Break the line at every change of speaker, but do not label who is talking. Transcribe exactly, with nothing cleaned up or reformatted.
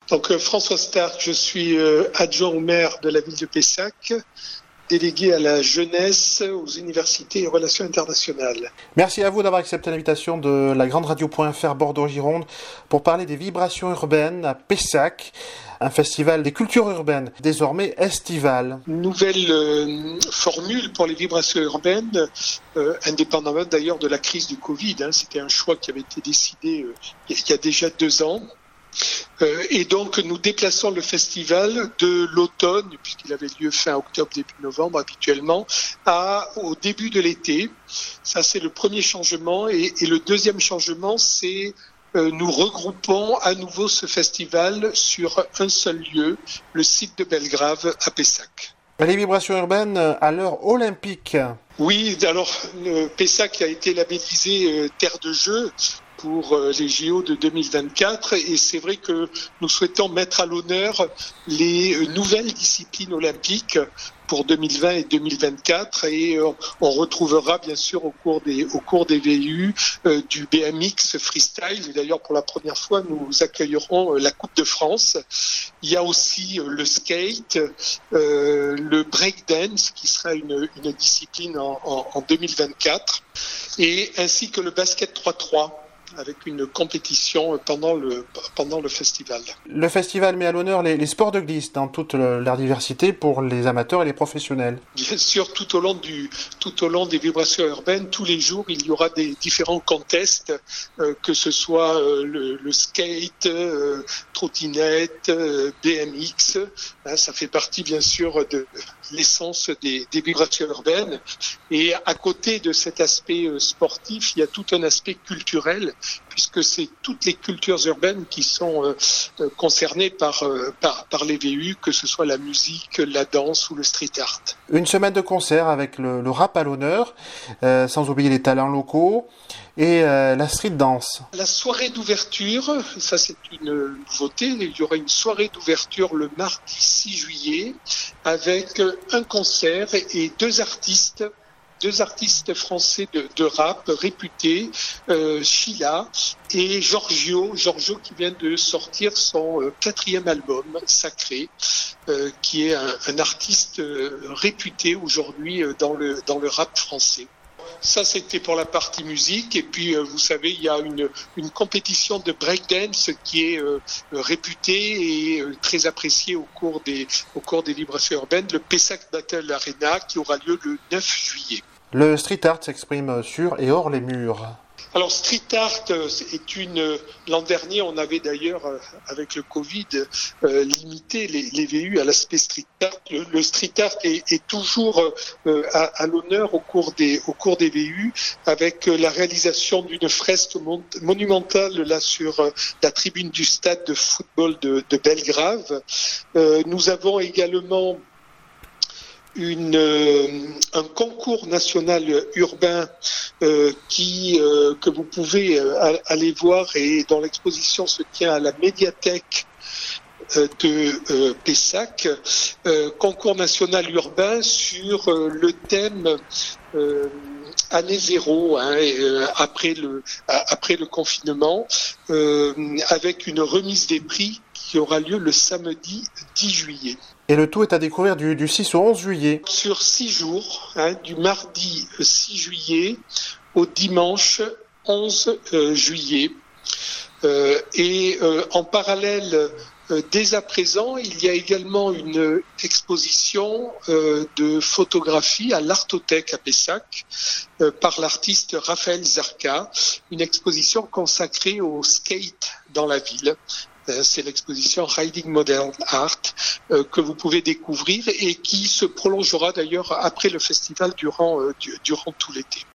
Donc euh, François Stark, je suis euh, adjoint au maire de la ville de Pessac, délégué à la jeunesse, aux universités et aux relations internationales.
Merci à vous d'avoir accepté l'invitation de la grande radio.fr Bordeaux-Gironde pour parler des vibrations urbaines à Pessac, un festival des cultures urbaines, désormais estival.
Nouvelle euh, formule pour les vibrations urbaines, euh, indépendamment d'ailleurs de la crise du Covid. Hein, c'était un choix qui avait été décidé euh, il y a déjà deux ans. Euh, et donc nous déplaçons le festival de l'automne, puisqu'il avait lieu fin octobre, début novembre habituellement, à, au début de l'été. Ça c'est le premier changement. Et, et le deuxième changement, c'est euh, nous regroupons à nouveau ce festival sur un seul lieu, le site de Belgrave à Pessac.
Les vibrations urbaines à l'heure olympique.
Oui, alors le Pessac a été labellisé euh, terre de jeu pour les J O de deux mille vingt-quatre et c'est vrai que nous souhaitons mettre à l'honneur les nouvelles disciplines olympiques pour deux mille vingt et deux mille vingt-quatre et on retrouvera bien sûr au cours des, au cours des V U euh, du B M X freestyle et d'ailleurs pour la première fois nous accueillerons la Coupe de France. Il y a aussi le skate, euh, le breakdance qui sera une, une discipline en, en, en deux mille vingt-quatre et ainsi que le basket trois trois. Avec une compétition pendant le, pendant le festival.
Le festival met à l'honneur les, les sports de glisse dans toute leur diversité pour les amateurs et les professionnels.
Bien sûr, tout au long du, tout au long des vibrations urbaines, tous les jours, il y aura des différents contests, euh, que ce soit euh, le, le skate, euh, trottinette, euh, B M X. Hein, ça fait partie, bien sûr, de l'essence des, des vibrations urbaines. Et à côté de cet aspect euh, sportif, il y a tout un aspect culturel, puisque c'est toutes les cultures urbaines qui sont euh, concernées par, euh, par, par les V U, que ce soit la musique, la danse ou le street art.
Une semaine de concert avec le, le rap à l'honneur, euh, sans oublier les talents locaux et euh, la street dance.
La soirée d'ouverture, ça c'est une nouveauté, il y aura une soirée d'ouverture le mardi six juillet avec un concert et deux artistes deux artistes français de, de rap réputés, euh, Sheila et Giorgio, Giorgio qui vient de sortir son euh, quatrième album, Sacré, euh, qui est un, un artiste euh, réputé aujourd'hui euh, dans le, dans le rap français. Ça, c'était pour la partie musique. Et puis, euh, vous savez, il y a une, une compétition de breakdance qui est euh, réputée et euh, très appréciée au cours des, au cours des vibrations urbaines, le Pessac Battle Arena, qui aura lieu le neuf juillet.
Le street art s'exprime sur et hors les murs.
Alors, street art est une... L'an dernier, on avait d'ailleurs, avec le Covid, euh, limité les, les V U à l'aspect street art. Le, le street art est, est toujours euh, à, à l'honneur au cours des, au cours des V U, avec la réalisation d'une fresque mon, monumentale là sur la tribune du stade de football de, de Belgrave. Euh, nous avons également Une, euh, un concours national urbain euh, qui euh, que vous pouvez euh, aller voir et dont l'exposition se tient à la médiathèque euh, de euh, Pessac, euh, concours national urbain sur euh, le thème euh, année zéro, hein, et, euh, après le après le confinement, euh, avec une remise des prix qui aura lieu le samedi dix juillet.
Et le tout est à découvrir du, du six au onze juillet.
Sur six jours, hein, du mardi six juillet au dimanche onze euh, juillet. Euh, et euh, en parallèle, euh, dès à présent, il y a également une exposition euh, de photographie à l'Artothèque à Pessac euh, par l'artiste Raphaël Zarka, une exposition consacrée au skate dans la ville. C'est l'exposition Riding Modern Art euh, que vous pouvez découvrir et qui se prolongera d'ailleurs après le festival durant, euh, durant tout l'été.